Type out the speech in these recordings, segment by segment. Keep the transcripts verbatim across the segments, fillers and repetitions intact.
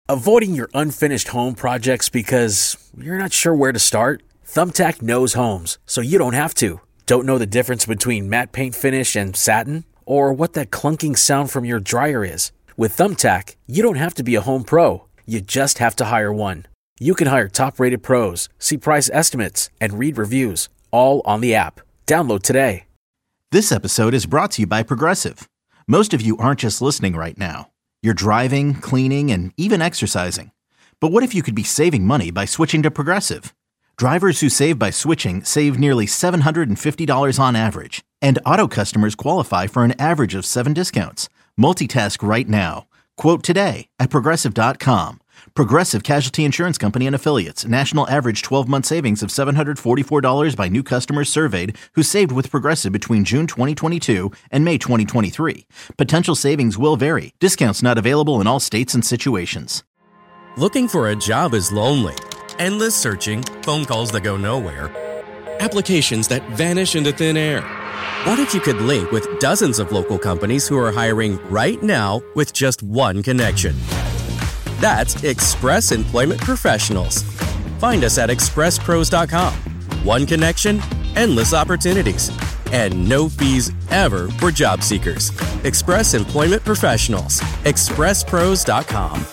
Avoiding your unfinished home projects because you're not sure where to start? Thumbtack knows homes, so you don't have to. Don't know the difference between matte paint finish and satin? Or what that clunking sound from your dryer is? With Thumbtack, you don't have to be a home pro. You just have to hire one. You can hire top-rated pros, see price estimates, and read reviews, all on the app. Download today. This episode is brought to you by Progressive. Most of you aren't just listening right now. You're driving, cleaning, and even exercising. But what if you could be saving money by switching to Progressive? Drivers who save by switching save nearly seven hundred fifty dollars on average. And auto customers qualify for an average of seven discounts. Multitask right now. Quote today at Progressive dot com. Progressive Casualty Insurance Company and Affiliates. National average twelve-month savings of seven hundred forty-four dollars by new customers surveyed who saved with Progressive between June twenty twenty-two and May twenty twenty-three. Potential savings will vary. Discounts not available in all states and situations. Looking for a job is lonely. Endless searching, phone calls that go nowhere, applications that vanish into thin air. What if you could link with dozens of local companies who are hiring right now with just one connection? That's Express Employment Professionals. Find us at express pros dot com. One connection, endless opportunities, and no fees ever for job seekers. Express Employment Professionals. express pros dot com.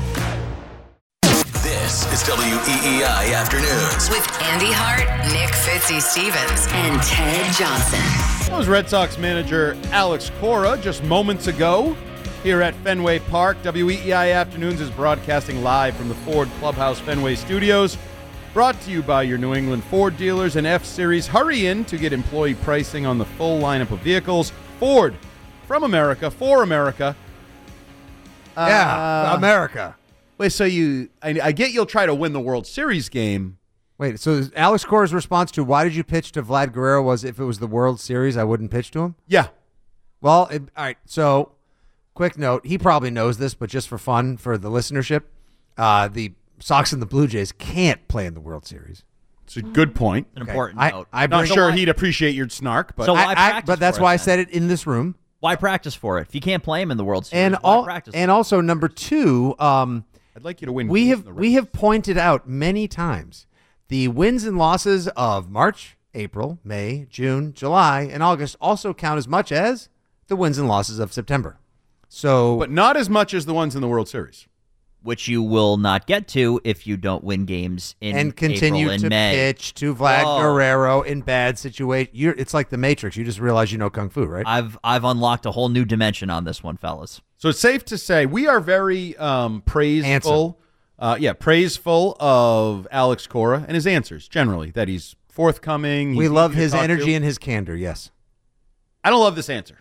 This is W E E I Afternoons with Andy Hart, Nick Fitzy Stevens, and Ted Johnson. That was Red Sox manager Alex Cora just moments ago here at Fenway Park. W E E I Afternoons is broadcasting live from the Ford Clubhouse Fenway Studios. Brought to you by your New England Ford dealers and F-Series. Hurry in to get employee pricing on the full lineup of vehicles. Ford, from America, for America. Yeah, Uh, America. Wait, so you, I, I get you'll try to win the World Series game. Wait, so Alex Cora's response to why did you pitch to Vlad Guerrero was if it was the World Series, I wouldn't pitch to him? Yeah. Well, it, all right, so quick note, he probably knows this, but just for fun, for the listenership, uh, the Sox and the Blue Jays can't play in the World Series. It's a good point. An important I, note. I Not bring, sure he'd appreciate your snark, but So why I, I, practice but that's for it, why I then? said it in this room. Why practice for it? If you can't play him in the World Series, And why all, practice and for it? also number two, um, I'd like you to win. we games have in the we race. have pointed out many times the wins and losses of March, April, May, June, July, and August also count as much as the wins and losses of September. So, But not as much as the ones in the World Series. which you will not get to if you don't win games in and continue April and to May. pitch to Vlad Whoa. Guerrero in bad situation. You're, it's like the Matrix. You just realize you know kung fu, right? I've I've unlocked a whole new dimension on this one, fellas. So it's safe to say we are very um, praiseful. Uh, yeah, praiseful of Alex Cora and his answers generally. That he's forthcoming. we he's love easy to his talk energy to. and his candor. Yes. I don't love this answer.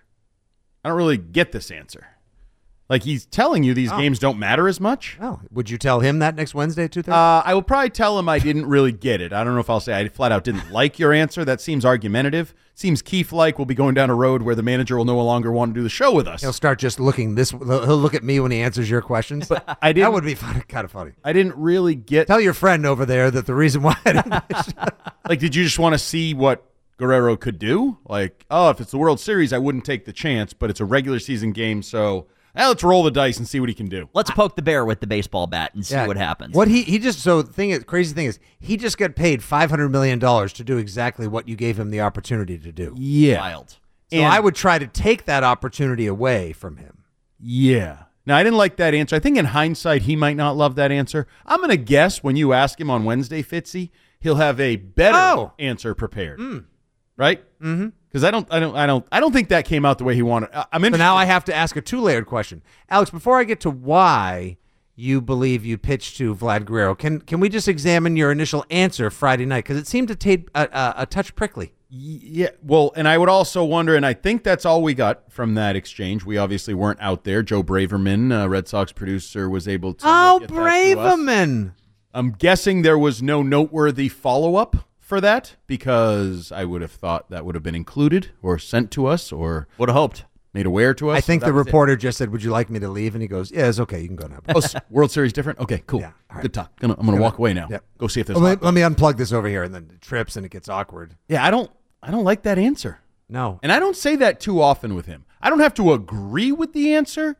I don't really get this answer. Like he's telling you these Oh. games don't matter as much. Well, would you tell him that next Wednesday at two thirty? Uh, I will probably tell him I didn't really get it. I don't know if I'll say I flat out didn't like your answer. That seems argumentative. Seems Keith-like. We'll be going down a road where the manager will no longer want to do the show with us. He'll start just looking this. He'll look at me when he answers your questions. But I didn't. That would be fun, kind of funny. I didn't really get. Tell your friend over there that the reason why I didn't Like, did you just want to see what Guerrero could do? Like, oh, if it's the World Series, I wouldn't take the chance, but it's a regular season game, so eh, let's roll the dice and see what he can do. Let's poke the bear with the baseball bat and see Yeah. what happens. What he he just so the thing is crazy thing is he just got paid five hundred million dollars to do exactly what you gave him the opportunity to do. Yeah. Wild. So And- I would try to take that opportunity away from him. Yeah. Now, I didn't like that answer. I think in hindsight, he might not love that answer. I'm going to guess when you ask him on Wednesday, Fitzy, he'll have a better Oh. answer prepared. Right? Mm-hmm. Because I don't, I don't, I don't, I don't think that came out the way he wanted. I- I'm So interested. now I have to ask a two-layered question. Alex, before I get to why you believe you pitched to Vlad Guerrero, can can we just examine your initial answer Friday night? Because it seemed to take a, a, a touch prickly. Yeah, well, and I would also wonder, and I think that's all we got from that exchange. We obviously weren't out there. Joe Braverman, uh, Red Sox producer, was able to. uh, Oh, get that to us. Braverman. I'm guessing there was no noteworthy follow-up for that because I would have thought that would have been included or sent to us or Would have hoped. made aware to us. I think So the that was it. reporter just said, "Would you like me to leave?" And he goes, "Yeah, it's okay. You can go now." Oh, s- World Series different? Okay, cool. Yeah, all right. Good talk. Gonna, I'm going to walk away now. Yep. Go see if there's. Well, hot let, let dogs. me unplug this over here, and then it trips and it gets awkward. Yeah, I don't. I don't like that answer, No, and I don't say that too often with him. I don't have to agree with the answer,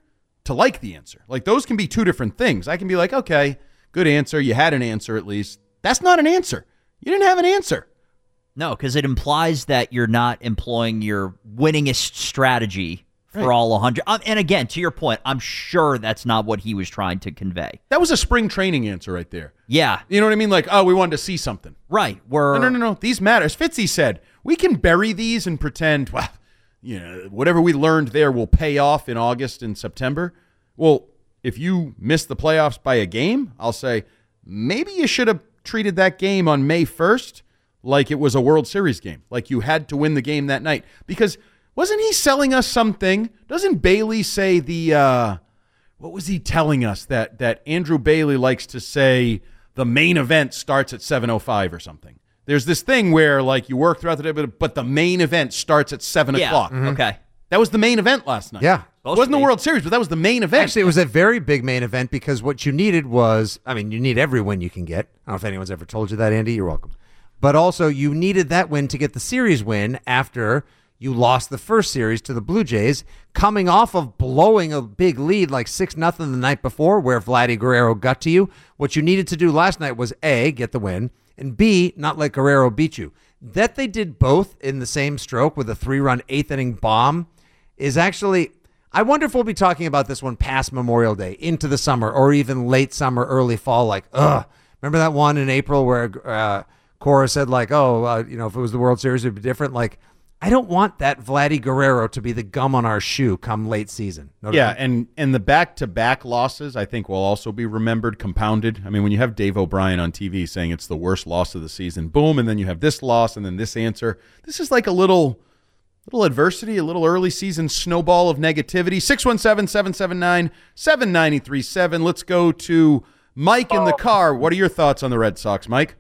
to like the answer. Like, those can be two different things. I can be like, okay, good answer. You had an answer at least. That's not an answer. You didn't have an answer. No, because it implies that you're not employing your winningest strategy for Right. all one hundred. Um, and again, to your point, I'm sure that's not what he was trying to convey. That was a spring training answer right there. Yeah. You know what I mean? Like, oh, we wanted to see something. Right. We're, No, no, no, no. These matter. As Fitzy said, we can bury these and pretend, well, you know, whatever we learned there will pay off in August and September. Well, if you miss the playoffs by a game, I'll say maybe you should have treated that game on May first like it was a World Series game, like you had to win the game that night. Because wasn't he selling us something? Doesn't Bailey say the, uh, what was he telling us? That, that Andrew Bailey likes to say the main event starts at seven oh five or something. There's this thing where, like, you work throughout the day, but, but the main event starts at seven yeah. o'clock. Mm-hmm. Okay. That was the main event last night. Yeah. It wasn't the World Series, but that was the main event. Actually, it was a very big main event because what you needed was, I mean, you need every win you can get. I don't know if anyone's ever told you that, Andy. You're welcome. But also, you needed that win to get the series win after you lost the first series to the Blue Jays, coming off of blowing a big lead like six nothing the night before where Vladdy Guerrero got to you. What you needed to do last night was A, get the win, and B, not let Guerrero beat you. That they did both in the same stroke with a three-run eighth-inning bomb is actually... I wonder if we'll be talking about this one past Memorial Day, into the summer, or even late summer, early fall. Like, ugh. Remember that one in April where uh, Cora said, like, oh, uh, you know, if it was the World Series, it'd be different. Like, I don't want that Vladdy Guerrero to be the gum on our shoe come late season. Know what I Yeah, mean? and, and the back-to-back losses, I think, will also be remembered, compounded. I mean, when you have Dave O'Brien on T V saying it's the worst loss of the season, boom, and then you have this loss and then this answer. This is like a little... little adversity, a little early season snowball of negativity. six one seven, seven seven nine, seven nine three seven. Let's go to Mike in the car. What are your thoughts on the Red Sox, Mike?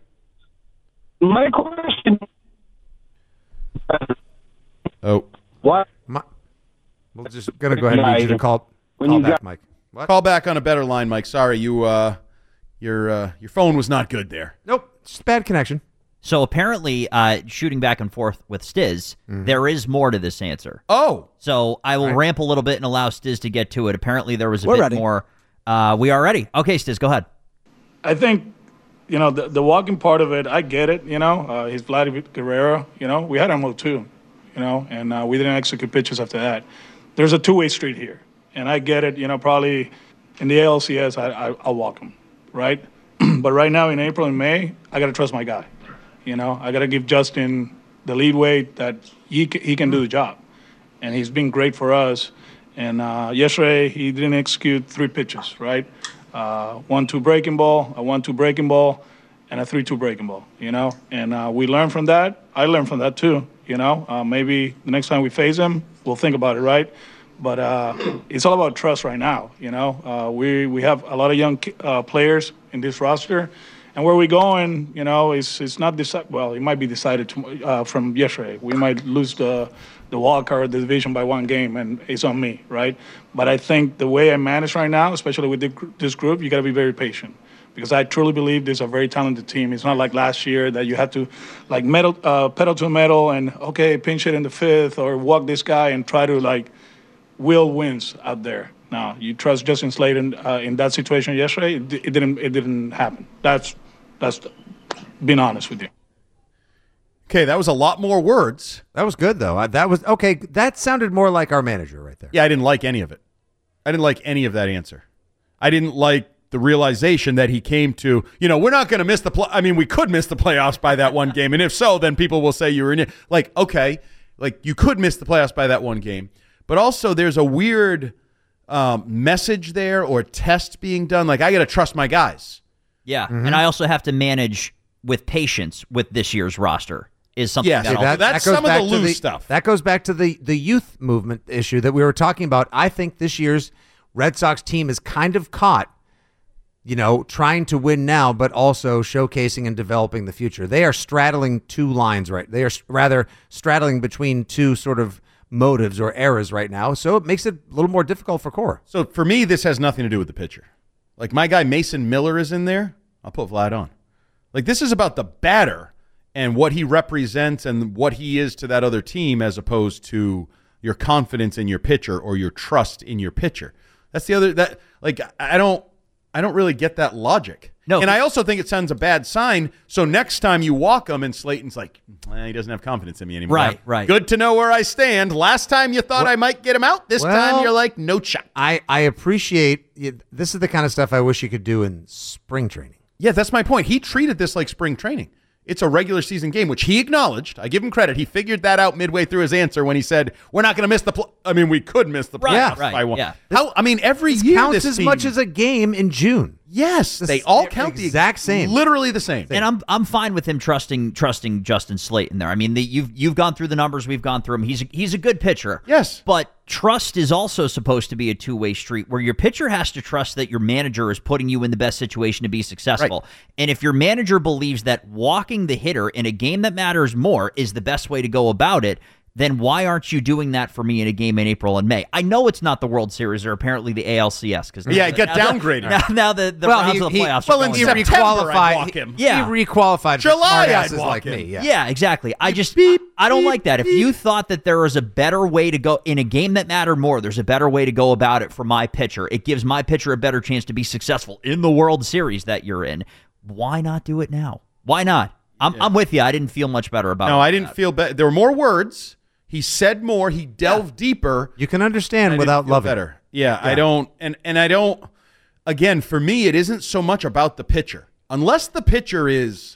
My question. Oh. What? My, we're just going to go ahead and need you to call, When call you back, got- Mike. What? Call back on a better line, Mike. Sorry, you uh your uh your phone was not good there. Nope, it's just bad connection. So apparently, uh, shooting back and forth with Stiz, Mm-hmm. there is more to this answer. Oh. So I will Right. ramp a little bit and allow Stiz to get to it. Apparently, there was a We're bit ready. more. Uh, we are ready. Okay, Stiz, go ahead. I think, you know, the, the walking part of it, I get it, you know. Uh, he's Vladimir Guerrero, you know. We had him with two, you know, and uh, we didn't execute pitches after that. There's a two-way street here, and I get it, you know, probably in the A L C S, I, I, I'll walk him, right? But right now in April and May, I got to trust my guy. You know, I got to give Justin the lead weight that he, c- he can do the job. And he's been great for us. And uh, yesterday, he didn't execute three pitches, right? Uh, one two breaking ball, a one two breaking ball, and a three two breaking ball, you know? And uh, we learned from that. I learned from that too, you know? Uh, maybe the next time we face him, we'll think about it, right? But uh, it's all about trust right now, you know? Uh, we, we have a lot of young uh, players in this roster. And where we're going, you know, it's it's not decided. Well, it might be decided to, uh, from yesterday. We might lose the the wild card, the division by one game, and it's on me, right? But I think the way I manage right now, especially with the, gr- this group, you got to be very patient because I truly believe this is a very talented team. It's not like last year that you had to, like, metal, uh, pedal to the metal and okay, pinch it in the fifth or walk this guy and try to like will wins out there. Now you trust Justin Sladen uh, in that situation yesterday. It, it didn't. It didn't happen. That's That's being honest with you. Okay, that was a lot more words. That was good, though. Uh, That was okay. That sounded more like our manager right there. Yeah, I didn't like any of it. I didn't like any of that answer. I didn't like the realization that he came to, you know, we're not going to miss the play. I mean, we could miss the playoffs by that one game. And if so, then people will say you were in it. Like, okay, like you could miss the playoffs by that one game. But also there's a weird um, message there or test being done. Like, I got to trust my guys. Yeah, Mm-hmm. and I also have to manage with patience with this year's roster is something Yes, that, See, I'll- that- that's goes some of back the to loose stuff. That goes back to the, the youth movement issue that we were talking about. I think this year's Red Sox team is kind of caught, you know, trying to win now, but also showcasing and developing the future. They are straddling two lines, right? They are s- rather straddling between two sort of motives or eras right now. So it makes it a little more difficult for Cora. So for me, this has nothing to do with the pitcher. Like my guy Mason Miller is in there. I'll put Vlad on. Like this is about the batter and what he represents and what he is to that other team as opposed to your confidence in your pitcher or your trust in your pitcher. That's the other that like I don't I don't really get that logic. No, and I also think it sends a bad sign. So next time you walk him, and Slayton's like, eh, he doesn't have confidence in me anymore. Right, right. Good to know where I stand. Last time you thought I might get him out. This Well, time you're like, no shot. I, I appreciate it. This is the kind of stuff I wish you could do in spring training. Yeah, that's my point. He treated this like spring training. It's a regular season game, which he acknowledged. I give him credit. He figured that out midway through his answer when he said, we're not going to miss the pl-. I mean, we could miss the Right, playoffs right, by one. yeah. How, I mean, every This year counts this as team- much as a game in June. Yes, This they is all the count the exact same. Literally the same. And I'm I'm fine with him trusting trusting Justin Slayton there. I mean, the, you've you've gone through the numbers, we've gone through them. He's a, he's a good pitcher. Yes, but trust is also supposed to be a two way street where your pitcher has to trust that your manager is putting you in the best situation to be successful. Right. And if your manager believes that walking the hitter in a game that matters more is the best way to go about it, then why aren't you doing that for me in a game in April and May? I know it's not the World Series or apparently the A L C S because Yeah, it got downgraded. Now, now the, the Well, rounds he- of the he- playoffs. well, are in going September, down. I'd walk him. Yeah. He requalified for July, smartasses I'd walk like him. me. Yeah. Yeah, exactly. I just beep, I don't beep, like that. If beep. you thought that there was a better way to go in a game that mattered more, there's a better way to go about it for my pitcher. It gives my pitcher a better chance to be successful in the World Series that you're in. Why not do it now? Why not? I'm I'm with you. I didn't feel much better about it. No, I didn't feel bad. There were more words. He said more. He delved deeper. You can understand I without didn't feel loving. better. Yeah, I don't, and and I don't. Again, for me, it isn't so much about the pitcher, unless the pitcher is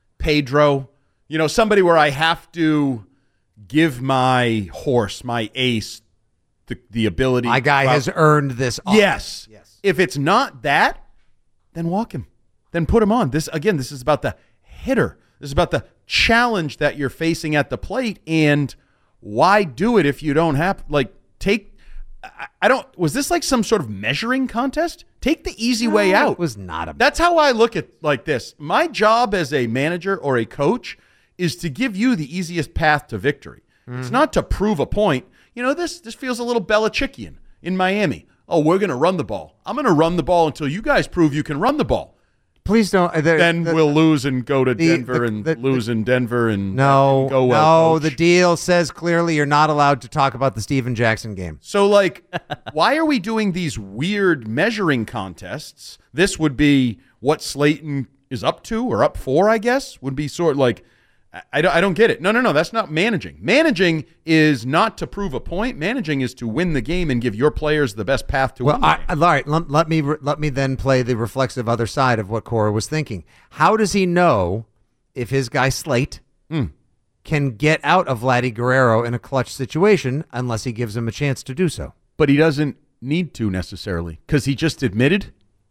Pedro. You know, somebody where I have to give my horse, my ace, the the ability. My guy well, has earned this. Offer. Yes. Yes. If it's not that, then walk him. Then put him on. This again. This is about the hitter. This is about the challenge that you're facing at the plate, and why do it if you don't have like take? I, I don't. Was this like some sort of measuring contest? Take the easy way No, out. it was not a- That's how I look at like this. My job as a manager or a coach is to give you the easiest path to victory. It's not to prove a point. You know, this this feels a little Belichickian in Miami. Oh, we're going to run the ball. I'm going to run the ball until you guys prove you can run the ball. Please don't. Uh, the, Then the, we'll lose and go to the- Denver the- and the- lose in Denver and No, and go well. no. coach. The deal says clearly you're not allowed to talk about the Steven Jackson game. So, like, why are we doing these weird measuring contests? This would be what Slayton is up to or up for, I guess, would be sort of like, I, I, don't, I don't get it. No, no, no, that's not managing. Managing is not to prove a point. Managing is to win the game and give your players the best path to Well, win the I, game. all right. Let, let me let me then play the reflexive other side of what Cora was thinking. How does he know if his guy Slate Hmm. can get out of Vladdy Guerrero in a clutch situation unless he gives him a chance to do so? But he doesn't need to necessarily because he just admitted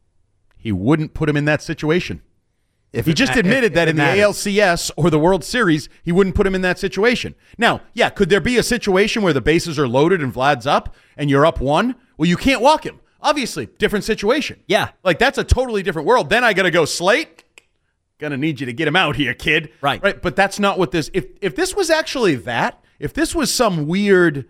he wouldn't put him in that situation. If He it just ma- admitted if- that if in it the matters. A L C S or the World Series, he wouldn't put him in that situation. Now, yeah, could there be a situation where the bases are loaded and Vlad's up and you're up one? Well, you can't walk him. Obviously, different situation. Yeah. Like, that's a totally different world. Then I got to go, Slate, gonna need you to get him out here, kid. Right. Right. But that's not what this, if, if this was actually that, if this was some weird,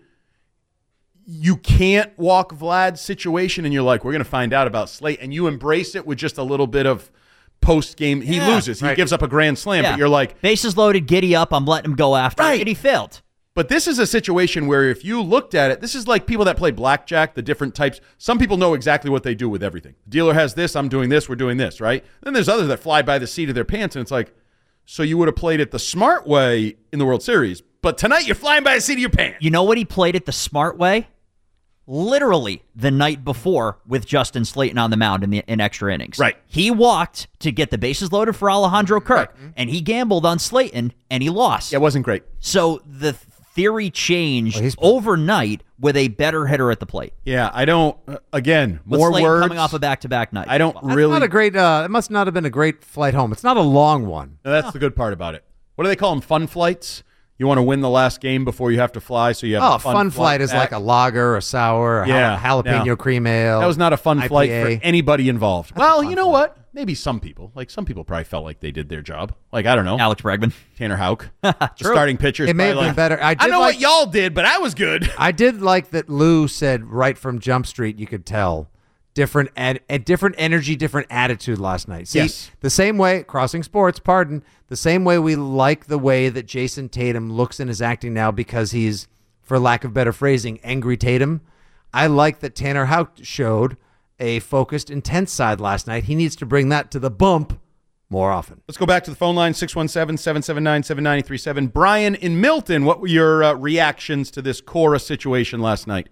you can't walk Vlad situation and you're like, we're going to find out about Slate, and you embrace it with just a little bit of post game. He Yeah. loses. He Right. gives up a grand slam, Yeah. but you're like, bases loaded, giddy up. I'm letting him go after, Right. and he failed. but this is a situation where if you looked at it, this is like people that play blackjack, the different types. Some people know exactly what they do with everything. The dealer has this, I'm doing this, we're doing this, right? Then there's others that fly by the seat of their pants, and it's like, so you would have played it the smart way in the World Series, but tonight you're flying by the seat of your pants. You know what he played it the smart way? Literally the night before with Justin Slayton on the mound in the in extra innings. Right. He walked to get the bases loaded for Alejandro Kirk, and he gambled on Slayton, and he lost. Yeah, it wasn't great. So the theory changed Well, he's- overnight with a better hitter at the plate. Yeah, I don't, uh, again, With more Slayton words. coming off a back-to-back night. I don't That's really. not a great. Uh, it must not have been a great flight home. It's not a long one. No, that's the good part about it. What do they call them? Fun flights? You want to win the last game before you have to fly, so you have Oh, a a fun, fun flight is back. like a lager, a sour, a Yeah, jal- jalapeno no. cream ale. That was not a fun I P A. flight for anybody involved. That's a well, fun you know flight. what? Maybe some people. Like some people probably felt like they did their job. Like, I don't know. Alex Bregman. Tanner Houck. the starting pitcher. It may have been better. I I, did know like- what y'all did, but I was good. I did like that Lou said right from Jump Street, you could tell different ad, a different energy, different attitude last night. See, Yes. the same way, crossing sports, pardon, the same way we like the way that Jason Tatum looks in his acting now because he's, for lack of better phrasing, angry Tatum. I like that Tanner Houck showed a focused, intense side last night. He needs to bring that to the bump more often. Let's go back to the phone line, six one seven, seven seven nine, seven nine three seven. Brian in Milton, what were your uh, reactions to this Cora situation last night?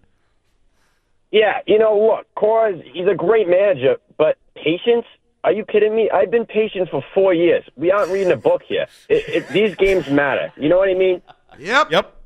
Yeah, you know, look, Cora's, he's a great manager, but patience? Are you kidding me? I've been patient for four years. We aren't reading a book here. It, it, these games matter. You know what I mean? Yep. Yep.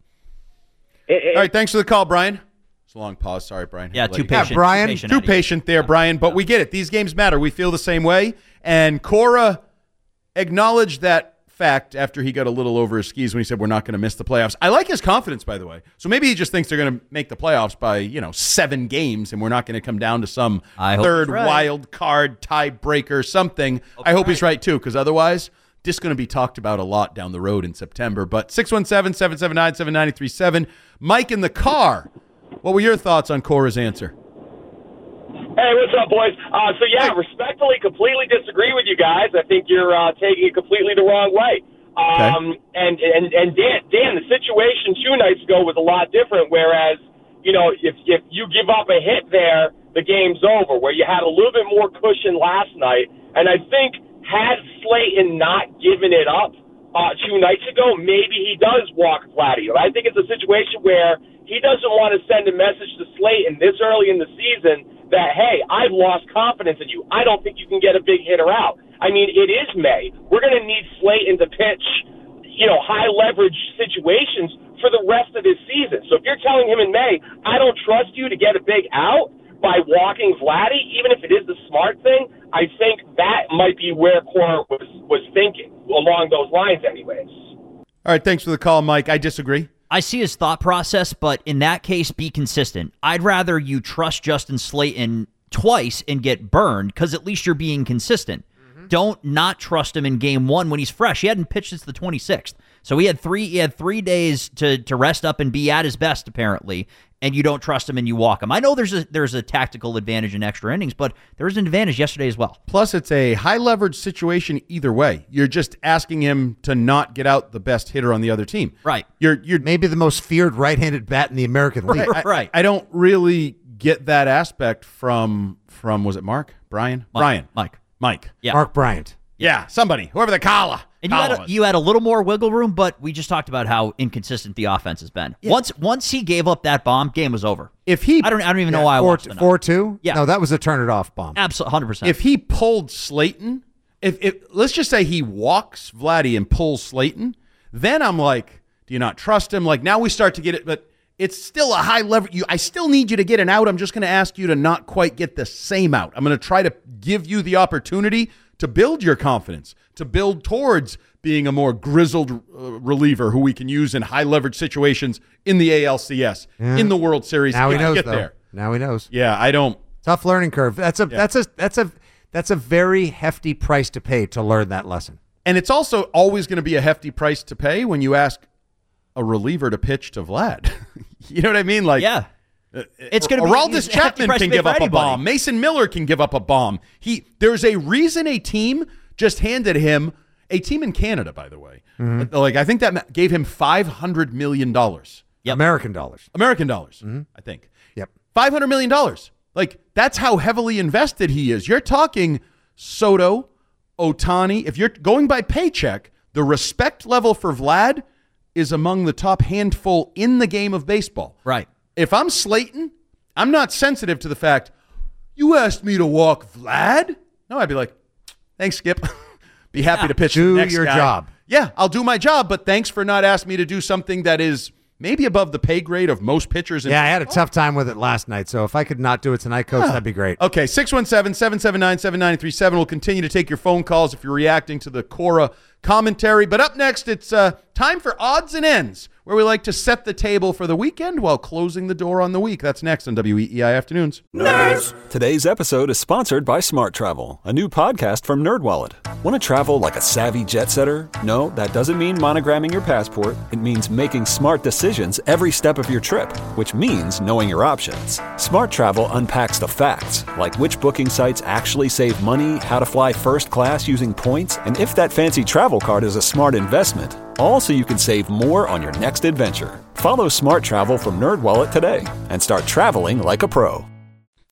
It, it, All right, thanks for the call, Brian. It's a long pause. Sorry, Brian. Yeah, too you patient. go. Yeah, Brian, too patient, Too Eddie. patient there, Brian, but we get it. These games matter. We feel the same way. And Cora acknowledged that fact after he got a little over his skis when he said we're not going to miss the playoffs. I like his confidence, by the way. So maybe he just thinks they're going to make the playoffs by, you know, seven games and we're not going to come down to some I hope third he's right. wild card tiebreaker, something. Hope I hope he's he's right, too, because otherwise this is going to be talked about a lot down the road in September. But six one seven, seven seven nine, seven nine three seven. Mike in the car. What were your thoughts on Cora's answer? Hey, what's up, boys? Uh, so, yeah, respectfully, completely disagree with you guys. I think you're uh, taking it completely the wrong way. Um, okay. And, and, and Dan, Dan, the situation two nights ago was a lot different, whereas, you know, if, if you give up a hit there, the game's over, where you had a little bit more cushion last night. And I think had Slayton not given it up uh, two nights ago, maybe he does walk Vladdy. I think it's a situation where he doesn't want to send a message to Slayton this early in the season that, hey, I've lost confidence in you. I don't think you can get a big hitter out. I mean, it is May. We're going to need Slayton to pitch, you know, high-leverage situations for the rest of this season. So if you're telling him in May, I don't trust you to get a big out by walking Vladdy, even if it is the smart thing, I think that might be where Cora was, was thinking, along those lines anyways. All right, thanks for the call, Mike. I disagree. I see his thought process, but in that case, be consistent. I'd rather you trust Justin Slayton twice and get burned, because at least you're being consistent. Mm-hmm. Don't not trust him in game one when he's fresh. He hadn't pitched since the twenty-sixth. So he had three he had three days to, to rest up and be at his best, apparently, and you don't trust him and you walk him. I know there's a there's a tactical advantage in extra innings, but there was an advantage yesterday as well. Plus, it's a high-leverage situation either way. You're just asking him to not get out the best hitter on the other team. Right. You're you're Maybe the most feared right-handed bat in the American League. I, Right. I, I don't really get that aspect from, from was it Mark? Brian? Mike. Brian. Mike. Mike. Yeah. Mark Bryant. Yeah, somebody. Whoever the collar. And you had, a, you had a little more wiggle room, but we just talked about how inconsistent the offense has been. Yeah. Once once he gave up that bomb, game was over. If he, I don't I don't even Yeah, know why I four, watched it. four two? Yeah. No, that was a turn it off bomb. Absolutely, one hundred percent. if he pulled Slayton, if, if let's just say he walks Vladdy and pulls Slayton, then I'm like, do you not trust him? Like now we start to get it, but it's still a high level. You, I still need you to get an out. I'm just going to ask you to not quite get the same out. I'm going to try to give you the opportunity to build your confidence, to build towards being a more grizzled uh, reliever who we can use in high leverage situations in the A L C S, Yeah. in the World Series. Now he if you knows, get though. there. Now he knows. Yeah, I don't. Tough learning curve. That's a Yeah. that's a that's a that's a very hefty price to pay to learn that lesson. And it's also always going to be a hefty price to pay when you ask a reliever to pitch to Vlad. You know what I mean? Like, yeah. It's going to be Aroldis it's a hefty Chapman price can to pay give for up a anybody. bomb. Mason Miller can give up a bomb. He there's a reason a team just handed him a team in Canada, by the way. Mm-hmm. Like I think that gave him five hundred million dollars. Yep. American dollars. American dollars, Mm-hmm. I think. Yep. five hundred million dollars. Like that's how heavily invested he is. You're talking Soto, Ohtani. If you're going by paycheck, the respect level for Vlad is among the top handful in the game of baseball. Right. If I'm Slayton, I'm not sensitive to the fact, you asked me to walk Vlad? No, I'd be like, thanks, Skip. Be happy Yeah, to pitch do the next your guy. job. Yeah, I'll do my job, but thanks for not asking me to do something that is maybe above the pay grade of most pitchers. In Yeah, I had a tough time with it last night, so if I could not do it tonight, Coach, that'd be great. Okay, six one seven, seven seven nine, seven nine three seven. We'll continue to take your phone calls if you're reacting to the Cora commentary. But up next, it's uh, time for Odds and Ends, where we like to set the table for the weekend while closing the door on the week. That's next on W E E I Afternoons. Nerds! Today's episode is sponsored by Smart Travel, a new podcast from NerdWallet. Want to travel like a savvy jet setter? No, that doesn't mean monogramming your passport. It means making smart decisions every step of your trip, which means knowing your options. Smart Travel unpacks the facts, like which booking sites actually save money, how to fly first class using points, and if that fancy travel card is a smart investment. all so you can save more on your next adventure. Follow Smart Travel from NerdWallet today and start traveling like a pro.